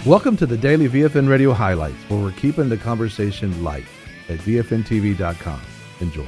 Welcome to the Daily VFN Radio Highlights, where we're keeping the conversation light at VFNTV.com. Enjoy.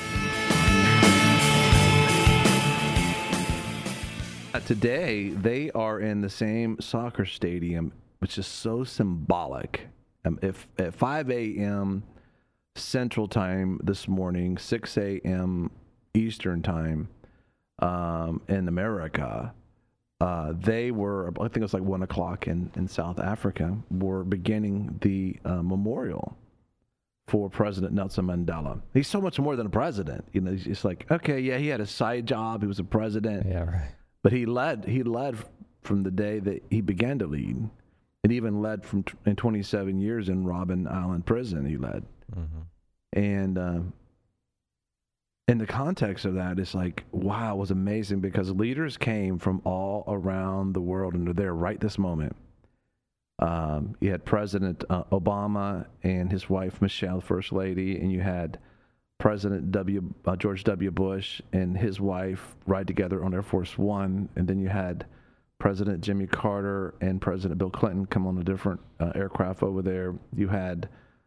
Today, they are in the same soccer stadium, which is so symbolic. If at 5 a.m. Central Time this morning, 6 a.m. Eastern Time in America, they were, I think it was like 1 o'clock in South Africa, were beginning the memorial for President Nelson Mandela. He's so much more than a president. You know, it's like, okay, yeah, he had a side job. He was a president. Yeah, right. But he led from the day that he began to lead. And even led in 27 years in Robben Island Prison, he led. Mm-hmm. And in the context of that, it's like, wow, it was amazing because leaders came from all around the world and they're there right this moment. You had President Obama and his wife, Michelle, First Lady, and you had President George W. Bush and his wife ride together on Air Force One, and then you had President Jimmy Carter and President Bill Clinton come on a different aircraft over there. You had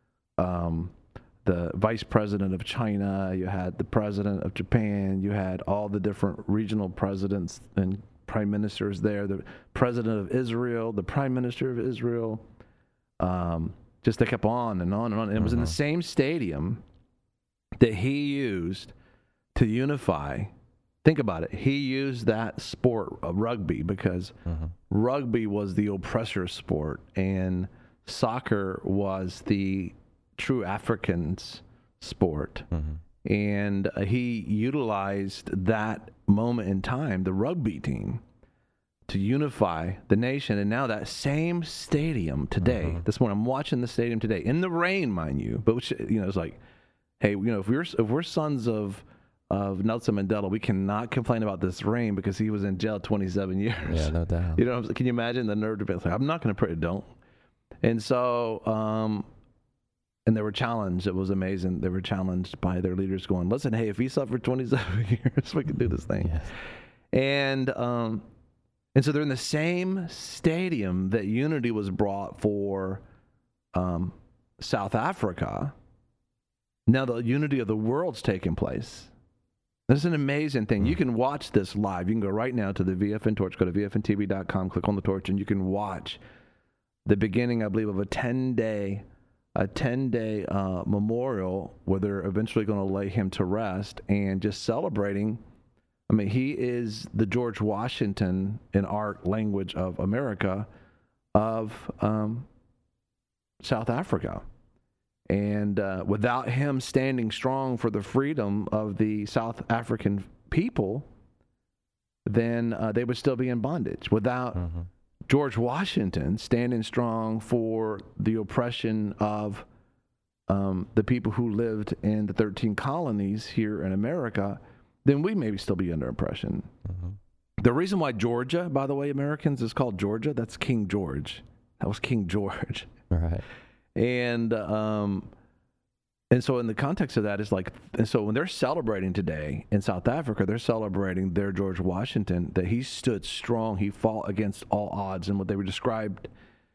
the Vice President of China, you had the President of Japan, you had all the different regional presidents and prime ministers there, the President of Israel, the Prime Minister of Israel. Just they kept on and on and on. And it was in the same stadium that he used to unify. Think about it. He used that sport of rugby because rugby was the oppressor sport and soccer was the true Africans sport. And he utilized that moment in time, the rugby team, to unify the nation. And now that same stadium today, this morning, I'm watching the stadium today in the rain, mind you, but which, you know, it's like, hey, you know, if we're sons of Nelson Mandela, we cannot complain about this rain because he was in jail 27 years. Yeah, no doubt. You know, can you imagine the nerve to be like, I'm not going to pray, don't. And so, and they were challenged. It was amazing. They were challenged by their leaders going, listen, hey, if he suffered 27 years, we can do this thing. Yes. And so they're in the same stadium that unity was brought for South Africa. Now the unity of the world's taking place. This is an amazing thing. You can watch this live. You can go right now to the VFN Torch. Go to VFNTV.com, click on the torch, and you can watch the beginning, I believe, of a 10-day memorial where they're eventually going to lay him to rest and just celebrating. I mean, he is the George Washington, in our language of America, of South Africa. And without him standing strong for the freedom of the South African people, then they would still be in bondage. Without George Washington standing strong for the oppression of the people who lived in the 13 colonies here in America, then we maybe still be under oppression. The reason why Georgia, by the way, Americans, is called Georgia, that's King George. That was King George. Right. And so in the context of that is like, and so when they're celebrating today in South Africa, they're celebrating their George Washington, that he stood strong, he fought against all odds, and what they were described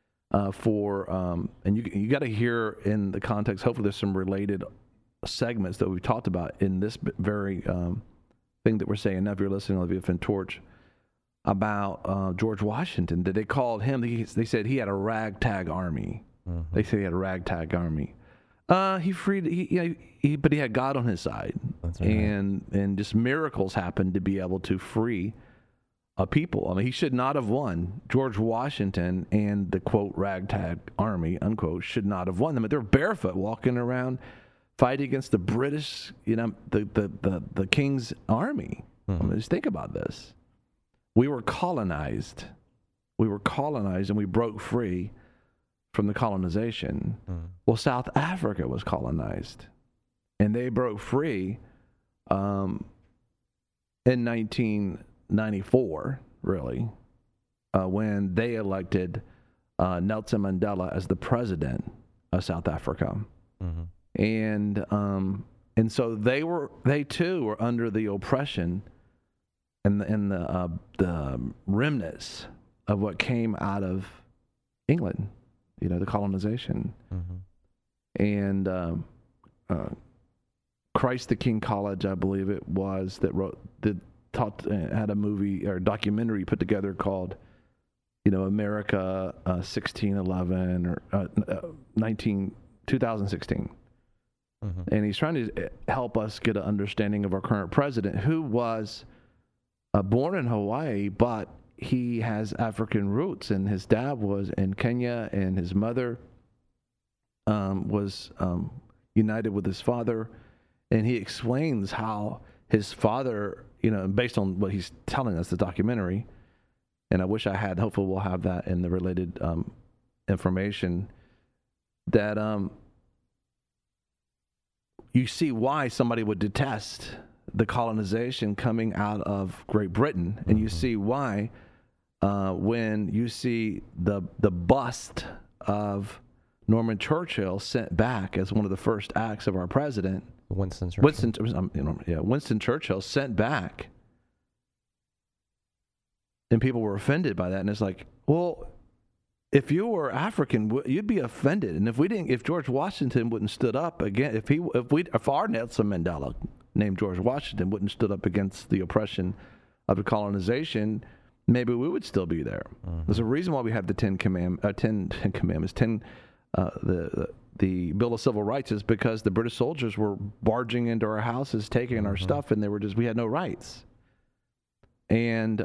and you got to hear in the context, hopefully there's some related segments that we've talked about in this very thing that we're saying now, if you're listening on the VFN Torch, about George Washington, that they called him, they said he had a ragtag army. They say he had a ragtag army. But he had God on his side. That's right. And just miracles happened to be able to free a people. I mean, he should not have won. George Washington and the, quote, ragtag army, unquote, should not have won them. They're barefoot walking around fighting against the British, you know, the king's army. I mean, just think about this. We were colonized. And we broke free from the colonization. Well, South Africa was colonized, and they broke free in 1994, really, when they elected Nelson Mandela as the president of South Africa. And so they too were under the oppression and the remnants of what came out of England, the colonization. And Christ the King College, I believe it was, had a movie or documentary put together called, America 1611 or 2016. And he's trying to help us get an understanding of our current president, who was born in Hawaii, but he has African roots, and his dad was in Kenya, and his mother was united with his father. And he explains how his father, based on what he's telling us, the documentary, and I wish I had, hopefully we'll have that in the related information, that you see why somebody would detest the colonization coming out of Great Britain. And you see why when you see the bust of Norman Churchill sent back as one of the first acts of our president, Winston Churchill. Winston Churchill sent back, and people were offended by that. And it's like, well, if you were African, you'd be offended. And if George Washington wouldn't stood up again, if our Nelson Mandela, named George Washington, wouldn't stood up against the oppression of the colonization, maybe we would still be there. There's a reason why we have the Ten Commandments, the Bill of Civil Rights, is because the British soldiers were barging into our houses, taking our stuff, and we had no rights. And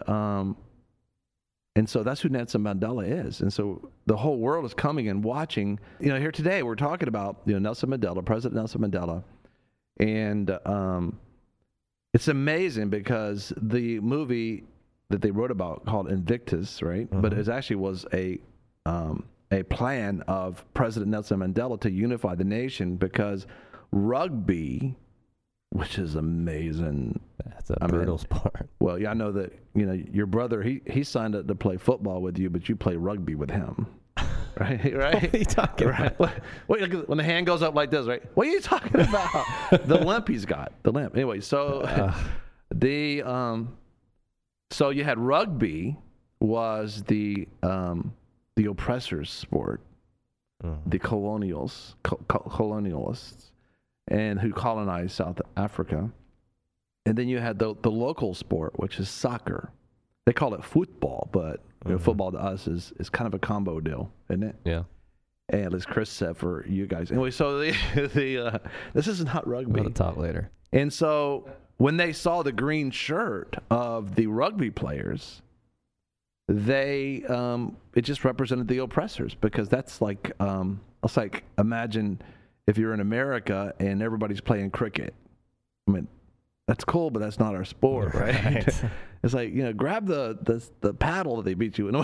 so that's who Nelson Mandela is. And so the whole world is coming and watching. Here today we're talking about Nelson Mandela, President Nelson Mandela, and it's amazing because the movie that they wrote about called Invictus, right? But it actually was a plan of President Nelson Mandela to unify the nation, because rugby, which is amazing. That's a brutal sport. Well, yeah, I know that, your brother, he signed up to play football with you, but you play rugby with him. Right? What are you talking about? Wait, when the hand goes up like this, right? What are you talking about? The limp he's got. The limp. Anyway, so so you had rugby was the oppressor's sport, the colonialists, and who colonized South Africa. And then you had the local sport, which is soccer. They call it football, but football to us is kind of a combo deal, isn't it? Yeah. And as Chris said, for you guys. Anyway, so this is not rugby. We'll talk later. And so when they saw the green shirt of the rugby players, it just represented the oppressors, because that's like, it's like, imagine if you're in America and everybody's playing cricket. I mean, that's cool, but that's not our sport, right? It's like, grab the paddle that they beat you in.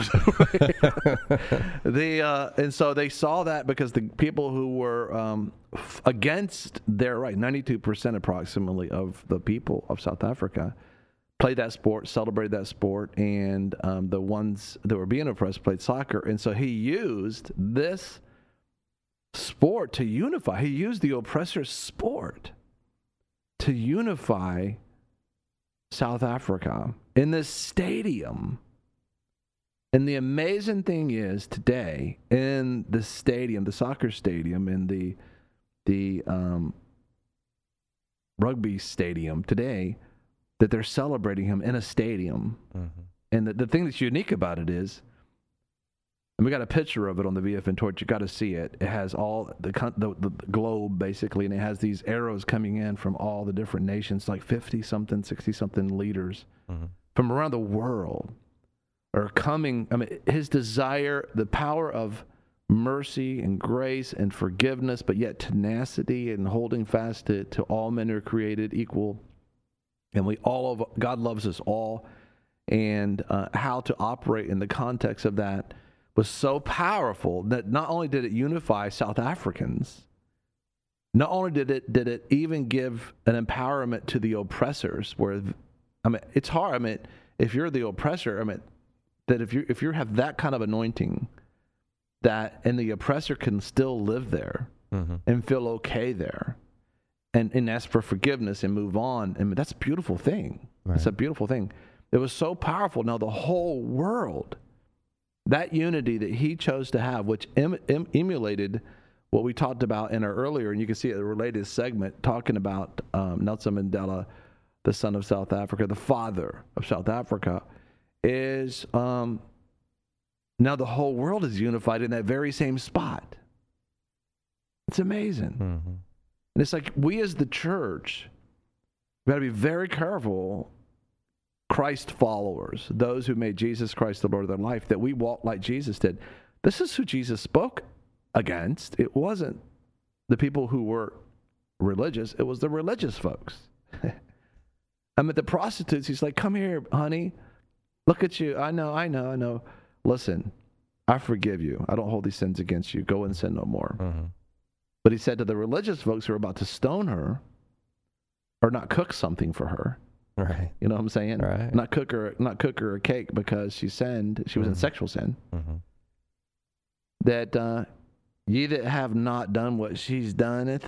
And so they saw that, because the people who were against their right, 92% approximately of the people of South Africa played that sport, celebrated that sport, and the ones that were being oppressed played soccer. And so he used this sport to unify. He used the oppressor's sport to unify South Africa in this stadium. And the amazing thing is, today in the stadium, the soccer stadium, in the rugby stadium today, that they're celebrating him in a stadium. And the thing that's unique about it is, and we got a picture of it on the VFN Torch. You got to see it. It has all the globe, basically, and it has these arrows coming in from all the different nations, like 50-something, 60-something leaders from around the world are coming. I mean, his desire, the power of mercy and grace and forgiveness, but yet tenacity and holding fast to all men are created equal. And God loves us all. And how to operate in the context of that was so powerful that not only did it unify South Africans, not only did it even give an empowerment to the oppressors, where, I mean, it's hard. I mean, if you're the oppressor, I mean, that if you have that kind of anointing, and the oppressor can still live there and feel okay there, and ask for forgiveness and move on. I mean, that's a beautiful thing. Right. It's a beautiful thing. It was so powerful. Now the whole world, that unity that he chose to have, which emulated what we talked about in our earlier, and you can see a related segment talking about Nelson Mandela, the son of South Africa, the father of South Africa, is now the whole world is unified in that very same spot. It's amazing. Mm-hmm. And it's like we as the church, we've got to be very careful, Christ followers, those who made Jesus Christ the Lord of their life, that we walk like Jesus did. This is who Jesus spoke against. It wasn't the people who were religious. It was the religious folks. I mean, the prostitutes, he's like, come here, honey. Look at you. I know. Listen, I forgive you. I don't hold these sins against you. Go and sin no more. Mm-hmm. But he said to the religious folks who were about to stone her or not cook something for her. Right. You know what I'm saying? Right. Not cook her a cake because she sinned. She was in sexual sin. Mm-hmm. That ye that have not done what she's done,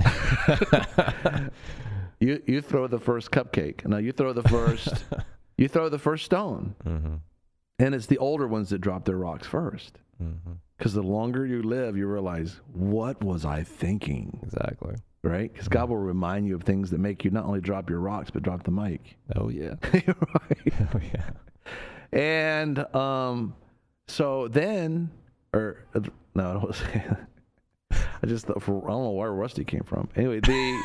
you throw the first cupcake. No, you throw the first stone. Mm-hmm. And it's the older ones that drop their rocks first. Because the longer you live, you realize, what was I thinking? Exactly. Right? Because God will remind you of things that make you not only drop your rocks, but drop the mic. Oh, yeah. Right? Oh, yeah. And so then, I just thought, I don't know where Rusty came from. Anyway,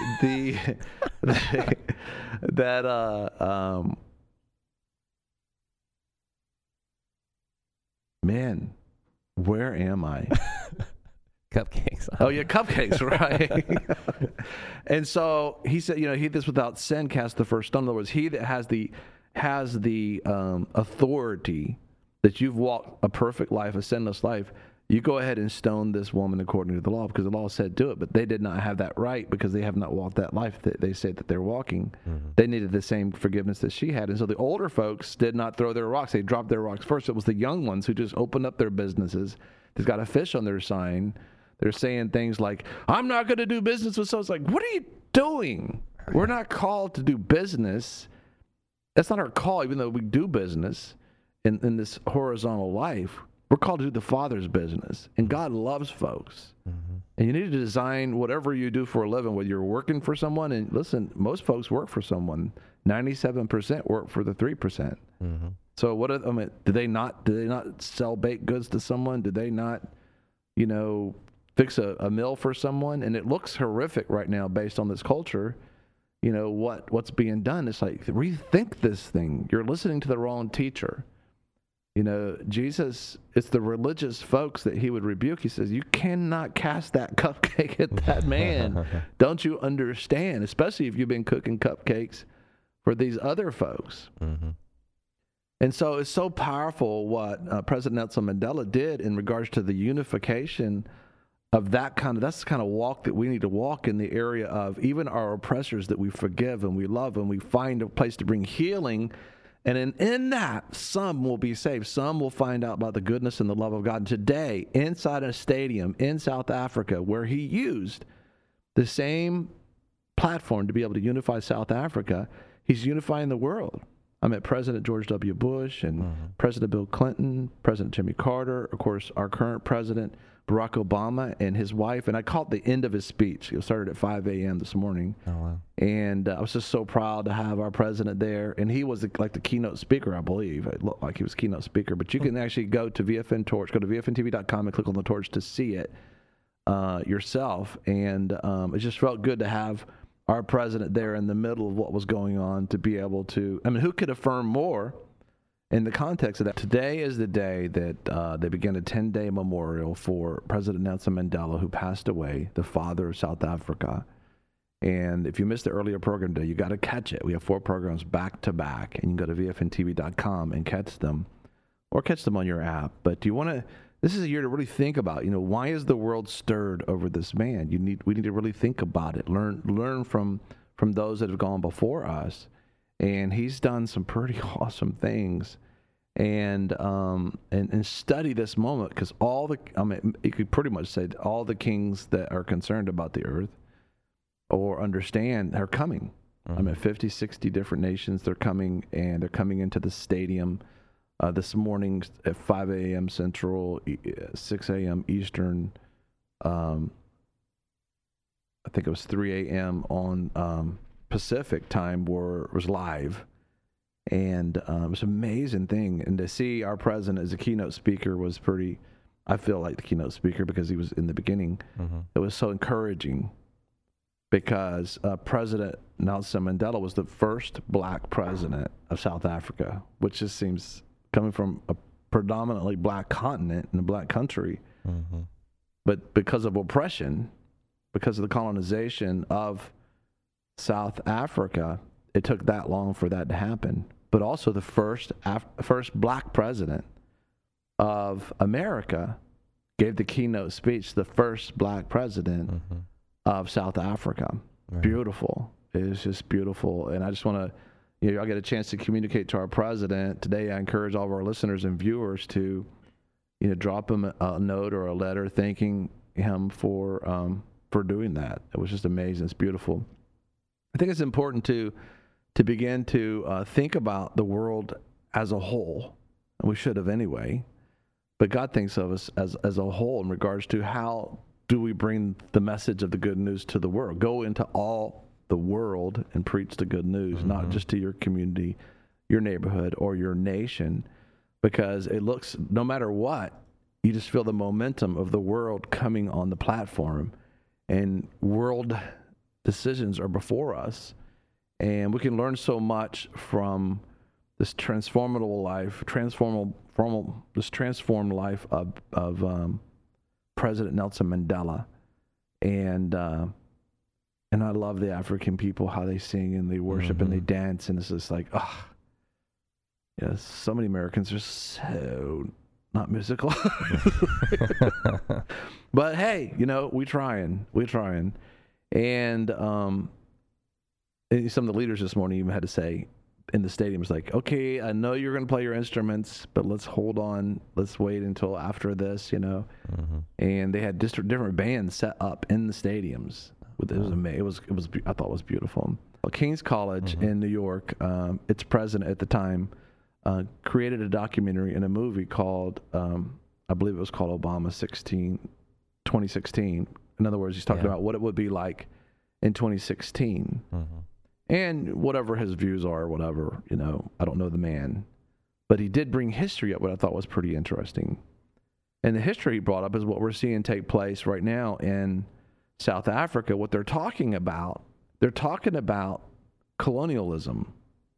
man, where am I? Cupcakes. Oh yeah, cupcakes, right? And so he said, he this without sin cast the first stone. In other words, he that has the authority that you've walked a perfect life, a sinless life, you go ahead and stone this woman according to the law, because the law said do it, but they did not have that right because they have not walked that life that they said that they're walking. Mm-hmm. They needed the same forgiveness that she had. And so the older folks did not throw their rocks. They dropped their rocks first. It was the young ones who just opened up their businesses. They've got a fish on their sign. They're saying things like, I'm not going to do business with so. It's like, what are you doing? We're not called to do business. That's not our call, even though we do business in this horizontal life. We're called to do the Father's business, and God loves folks. Mm-hmm. And you need to design whatever you do for a living, whether you're working for someone. And listen, most folks work for someone. 97% work for the 3%. Mm-hmm. So do they not sell baked goods to someone? Do they not, fix a meal for someone? And it looks horrific right now based on this culture. What's being done. It's like, rethink this thing. You're listening to the wrong teacher. Jesus, it's the religious folks that he would rebuke. He says, you cannot cast that cupcake at that man. Don't you understand? Especially if you've been cooking cupcakes for these other folks. Mm-hmm. And so it's so powerful what President Nelson Mandela did in regards to the unification of that's the kind of walk that we need to walk in the area of even our oppressors that we forgive and we love, and we find a place to bring healing. And in that, some will be saved. Some will find out about the goodness and the love of God. And today, inside a stadium in South Africa, where he used the same platform to be able to unify South Africa, he's unifying the world. I met President George W. Bush and President Bill Clinton, President Jimmy Carter, of course, our current president, Barack Obama, and his wife. And I caught the end of his speech. It started at 5 a.m. this morning. Oh, wow. And I was just so proud to have our president there. And he was like the keynote speaker, I believe. It looked like he was keynote speaker. But you can actually go to VFN Torch, go to VFNTV.com and click on the torch to see it yourself. And it just felt good to have our president there in the middle of what was going on, to be able to, who could affirm more in the context of that? Today is the day that they began a 10-day memorial for President Nelson Mandela, who passed away, the father of South Africa. And if you missed the earlier program today, you got to catch it. We have 4 programs back to back, and you can go to VFNTV.com and catch them, or catch them on your app. But do you want to? This is a year to really think about, why is the world stirred over this man? We need to really think about it. Learn from those that have gone before us. And he's done some pretty awesome things, and study this moment, because you could pretty much say all the kings that are concerned about the earth or understand are coming. 50, 60 different nations, they're coming, and they're coming into the stadium this morning at 5 a.m. Central, 6 a.m. Eastern. I think it was 3 a.m. on Pacific time was live. And it was an amazing thing. And to see our president as a keynote speaker was pretty, I feel like the keynote speaker because he was in the beginning. It was so encouraging because President Nelson Mandela was the first black president of South Africa, which just seems coming from a predominantly black continent and a black country. But because of oppression, because of the colonization of South Africa, it took that long for that to happen. But also the first black president of America gave the keynote speech, the first black president of South Africa. Right. Beautiful. It is just beautiful. And I just want to, I get a chance to communicate to our president. Today I encourage all of our listeners and viewers to, drop him a note or a letter thanking him for doing that. It was just amazing. It's beautiful. I think it's important to begin to think about the world as a whole, and we should have anyway, but God thinks of us as a whole in regards to how do we bring the message of the good news to the world. Go into all the world and preach the good news, not just to your community, your neighborhood, or your nation, because it looks, no matter what, you just feel the momentum of the world coming on the platform, and world decisions are before us. And we can learn so much from this transformed life of President Nelson Mandela, and I love the African people, how they sing and they worship and they dance, and it's just like, so many Americans are so not musical, but hey, we trying, and some of the leaders this morning even had to say in the stadium, it's like, okay, I know you're going to play your instruments, but let's hold on. Let's wait until after this, And they had different bands set up in the stadiums. It was amazing. I thought it was beautiful. Well, King's College in New York, its president at the time, created a documentary and a movie called, I believe it was called Obama 2016. In other words, he's talking about what it would be like in 2016. And whatever his views are, whatever, I don't know the man. But he did bring history up, what I thought was pretty interesting. And the history he brought up is what we're seeing take place right now in South Africa. What they're talking about colonialism.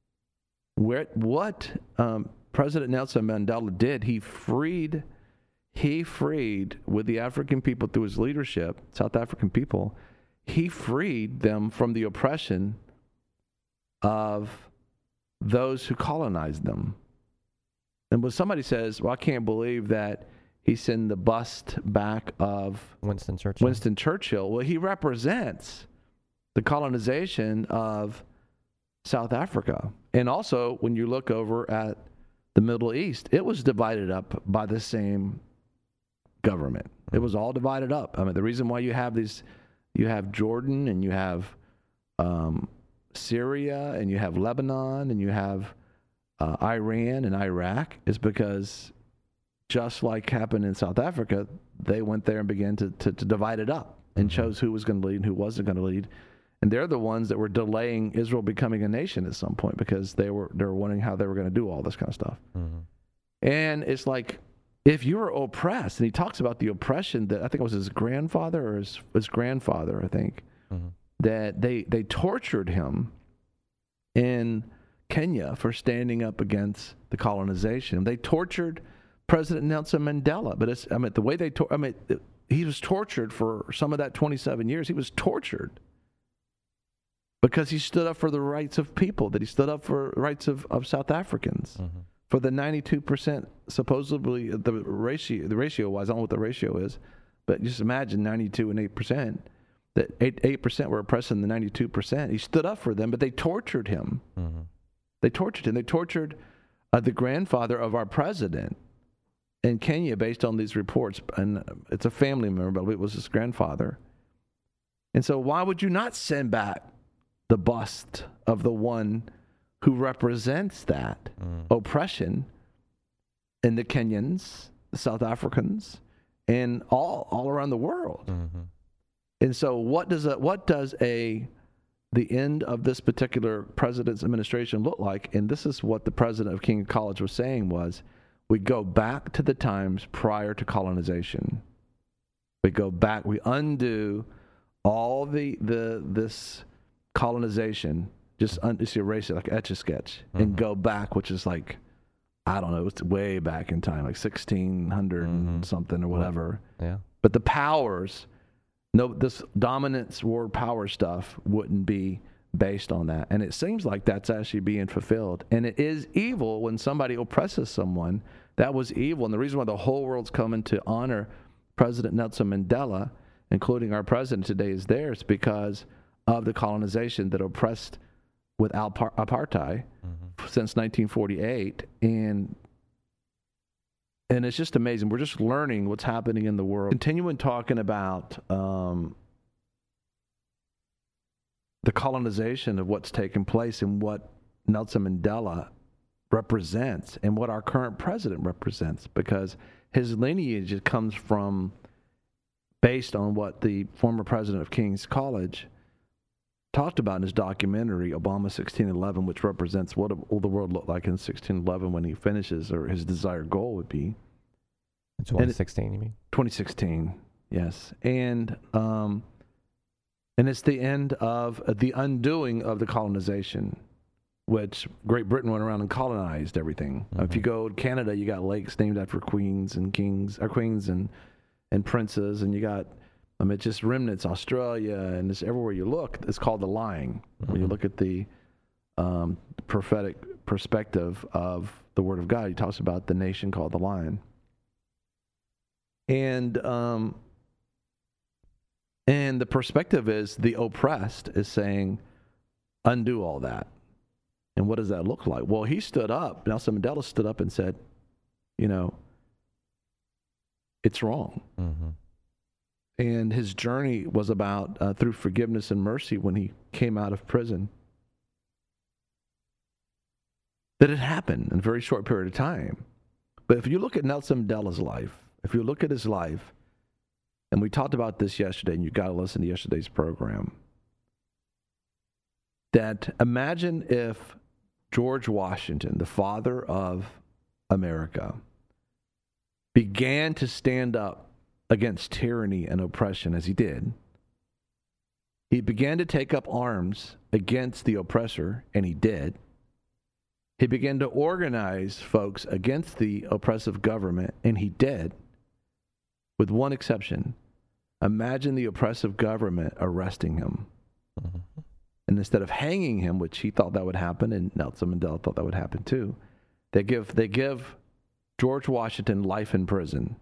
What President Nelson Mandela did, he freed with the African people through his leadership, South African people, he freed them from the oppression of those who colonized them. And when somebody says, well, I can't believe that he sent the bust back of Winston Churchill. Well, he represents the colonization of South Africa. And also, when you look over at the Middle East, it was divided up by the same government. It was all divided up. I mean, the reason why you have Jordan, and you have Syria, and you have Lebanon, and you have Iran and Iraq is because, just like happened in South Africa, they went there and began to divide it up and chose who was going to lead and who wasn't going to lead. And they're the ones that were delaying Israel becoming a nation at some point because they were wondering how they were going to do all this kind of stuff. And it's like, if you were oppressed, and he talks about the oppression that I think it was his grandfather or his grandfather, I think, that they tortured him in Kenya for standing up against the colonization. They tortured President Nelson Mandela, but the way he was tortured for some of that 27 years. He was tortured because he stood up for the rights of people, that he stood up for rights of South Africans. For the 92%, supposedly, the ratio-wise, I don't know what the ratio is, but just imagine 92 and 8%, that 8% were oppressing the 92%. He stood up for them, but they tortured him. They tortured him. They tortured the grandfather of our president in Kenya based on these reports. And it's a family member, but it was his grandfather. And so why would you not send back the bust of the one who represents that oppression and the Kenyans, the South Africans, and all around the world. Mm-hmm. And so what does the end of this particular president's administration look like? And this is what the president of King College was saying was, we go back to the times prior to colonization. We go back, we undo all this colonization, just erase it like Etch-a-Sketch, and go back, which is like, I don't know, it's way back in time, like 1600 and something or whatever. Yeah. But the powers, this dominance world power stuff wouldn't be based on that. And it seems like that's actually being fulfilled. And it is evil when somebody oppresses someone. That was evil. And the reason why the whole world's coming to honor President Nelson Mandela, including our president today, is there. It's because of the colonization that oppressed with apartheid since 1948. And it's just amazing. We're just learning what's happening in the world. Continuing talking about the colonization of what's taken place and what Nelson Mandela represents and what our current president represents, because his lineage comes from, based on what the former president of King's College talked about in his documentary, Obama 1611, which represents what will the world look like in 1611 when he finishes, or his desired goal would be. 2016, you mean? 2016, yes. And it's the end of the undoing of the colonization, which Great Britain went around and colonized everything. If you go to Canada, you got lakes named after queens and kings, or queens and princes, and you got, it's just remnants. Australia, and it's everywhere you look, it's called the Line. When you look at the prophetic perspective of the Word of God, he talks about the nation called the Lion. And the perspective is the oppressed is saying, undo all that. And what does that look like? Well, he stood up. Nelson Mandela stood up and said, it's wrong. And his journey was about through forgiveness and mercy when he came out of prison. That it happened in a very short period of time. But if you look at Nelson Mandela's life, if you look at his life, and we talked about this yesterday, and you got to listen to yesterday's program, that imagine if George Washington, the father of America, began to stand up against tyranny and oppression as he did. He began to take up arms against the oppressor, and he did. He began to organize folks against the oppressive government, and he did. With one exception. Imagine the oppressive government arresting him. And instead of hanging him, which he thought that would happen, and Nelson Mandela thought that would happen too, they give George Washington life in prison.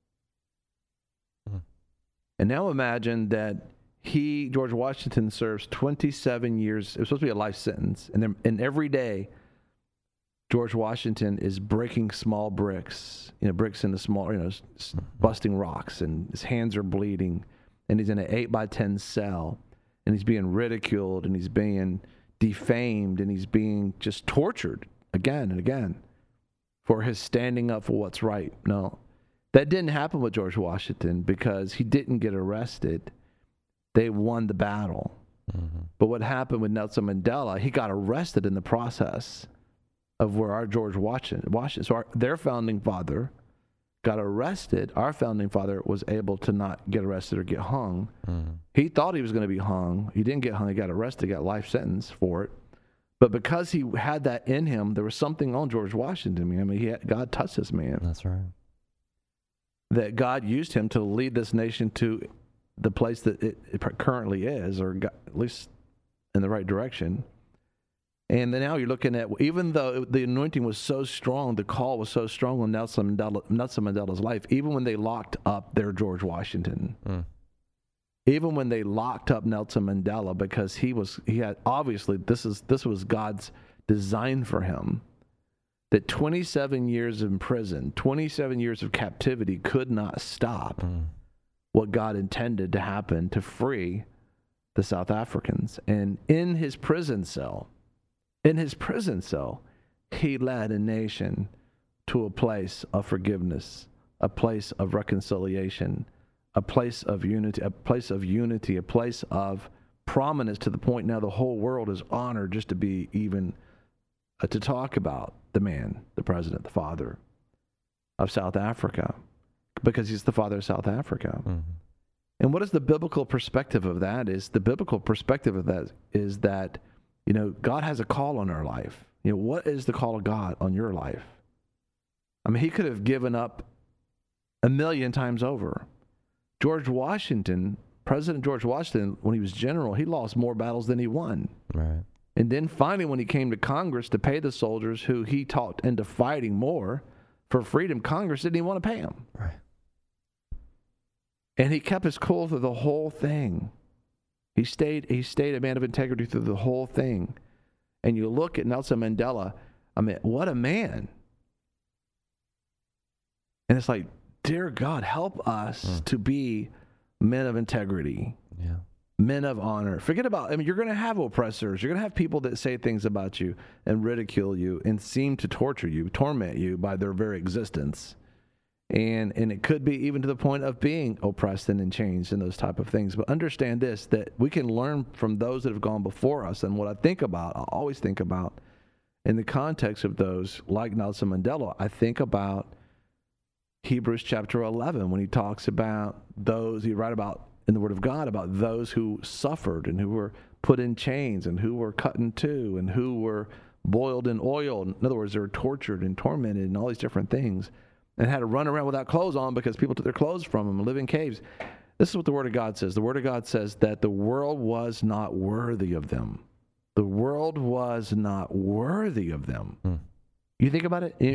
And now imagine that George Washington, serves 27 years. It was supposed to be a life sentence. And every day, George Washington is breaking small bricks, bricks into small, busting rocks, and his hands are bleeding, and he's in an 8x10 cell, and he's being ridiculed, and he's being defamed, and he's being just tortured again and again for his standing up for what's right. No, that didn't happen with George Washington because he didn't get arrested. They won the battle. But what happened with Nelson Mandela, he got arrested in the process of where our George Washington. So their founding father got arrested. Our founding father was able to not get arrested or get hung. He thought he was going to be hung. He didn't get hung. He got arrested, got life sentence for it. But because he had that in him, there was something on George Washington. God touched this man. That's right. That God used him to lead this nation to the place that it currently is, or at least in the right direction. And then now you're looking at, even though the anointing was so strong, the call was so strong on Nelson Mandela's life, even when they locked up their George Washington, even when they locked up Nelson Mandela, because he had obviously, this was God's design for him, that 27 years in prison, 27 years of captivity could not stop what God intended to happen to free the South Africans. And in his prison cell, he led a nation to a place of forgiveness, a place of reconciliation, a place of unity, a place of prominence, to the point now the whole world is honored just to be even to talk about the man, the president, the father of South Africa, because he's the father of South Africa. Mm-hmm. And what is the biblical perspective of that? The biblical perspective of that is that, God has a call on our life. What is the call of God on your life? I mean, he could have given up 1,000,000 times over. President George Washington, when he was general, he lost more battles than he won. Right. And then finally, when he came to Congress to pay the soldiers who he talked into fighting more for freedom, Congress didn't even want to pay him. Right. And he kept his cool through the whole thing. He stayed a man of integrity through the whole thing. And you look at Nelson Mandela, I mean, what a man. And it's like, dear God, help us to be men of integrity, men of honor. Forget about, you're going to have oppressors. You're going to have people that say things about you and ridicule you and seem to torture you, torment you by their very existence. And it could be even to the point of being oppressed and changed and those type of things. But understand this, that we can learn from those that have gone before us. And what I always think about in the context of those like Nelson Mandela, I think about Hebrews chapter 11, when he talks about those, he write about in the Word of God about those who suffered and who were put in chains and who were cut in two and who were boiled in oil. In other words, they were tortured and tormented and all these different things, and had to run around without clothes on because people took their clothes from them and live in caves. This is what the Word of God says. The Word of God says that the world was not worthy of them. The world was not worthy of them. You think about it?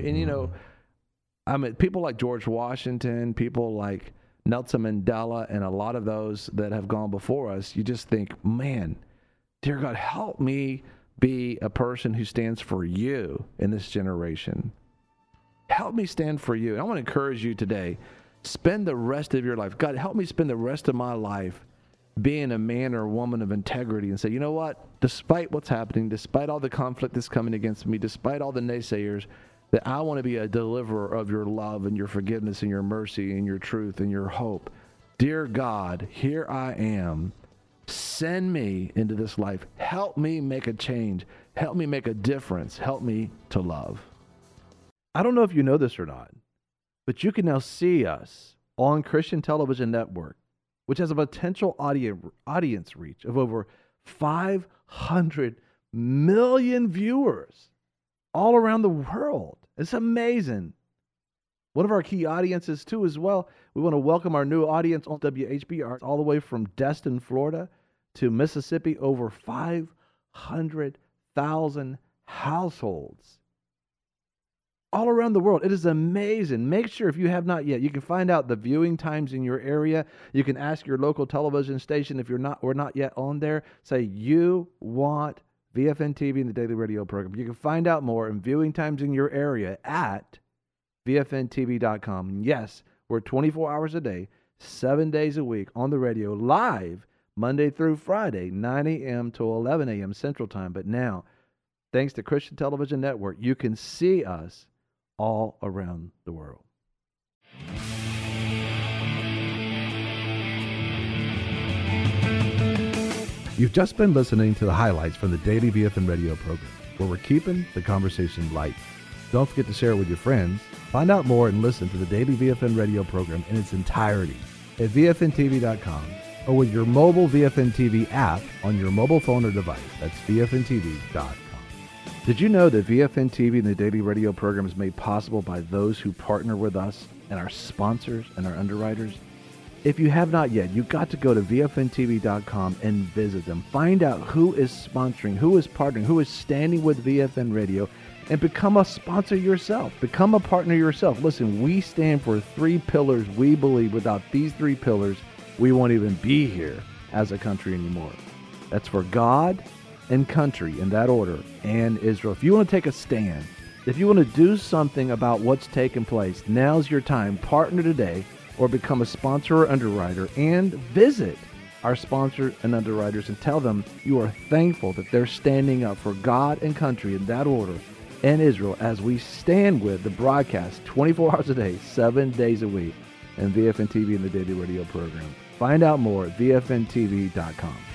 And people like George Washington, people like Nelson Mandela, and a lot of those that have gone before us, you just think, man, dear God, help me be a person who stands for you in this generation. Help me stand for you. And I want to encourage you today, spend the rest of your life. God, help me spend the rest of my life being a man or a woman of integrity and say, you know what, despite what's happening, despite all the conflict that's coming against me, despite all the naysayers, that I want to be a deliverer of your love and your forgiveness and your mercy and your truth and your hope. Dear God, here I am. Send me into this life. Help me make a change. Help me make a difference. Help me to love. I don't know if you know this or not, but you can now see us on Christian Television Network, which has a potential audience reach of over 500 million viewers all around the world. It's amazing. One of our key audiences, too, as well, we want to welcome our new audience on WHBR all the way from Destin, Florida to Mississippi, over 500,000 households all around the world. It is amazing. Make sure, if you have not yet, you can find out the viewing times in your area. You can ask your local television station if we're not yet on there. Say you want VFN TV and the Daily Radio program. You can find out more and viewing times in your area at VFNTV.com. Yes, we're 24 hours a day, 7 days a week on the radio, live Monday through Friday, 9 a.m. to 11 a.m. Central Time. But now, thanks to Christian Television Network, you can see us all around the world. You've just been listening to the highlights from the Daily VFN Radio program, where we're keeping the conversation light. Don't forget to share it with your friends. Find out more and listen to the Daily VFN Radio program in its entirety at VFNTV.com or with your mobile VFN TV app on your mobile phone or device. That's VFNTV.com. Did you know that VFN TV and the Daily Radio program is made possible by those who partner with us and our sponsors and our underwriters? If you have not yet, you've got to go to VFNTV.com and visit them. Find out who is sponsoring, who is partnering, who is standing with VFN Radio, and become a sponsor yourself. Become a partner yourself. Listen, we stand for 3 pillars. We believe without these 3 pillars, we won't even be here as a country anymore. That's for God and country in that order, and Israel. If you want to take a stand, if you want to do something about what's taking place, now's your time. Partner today or become a sponsor or underwriter, and visit our sponsors and underwriters and tell them you are thankful that they're standing up for God and country in that order in Israel as we stand with the broadcast 24 hours a day, 7 days a week, and VFN TV and the Daily Radio program. Find out more at VFNTV.com.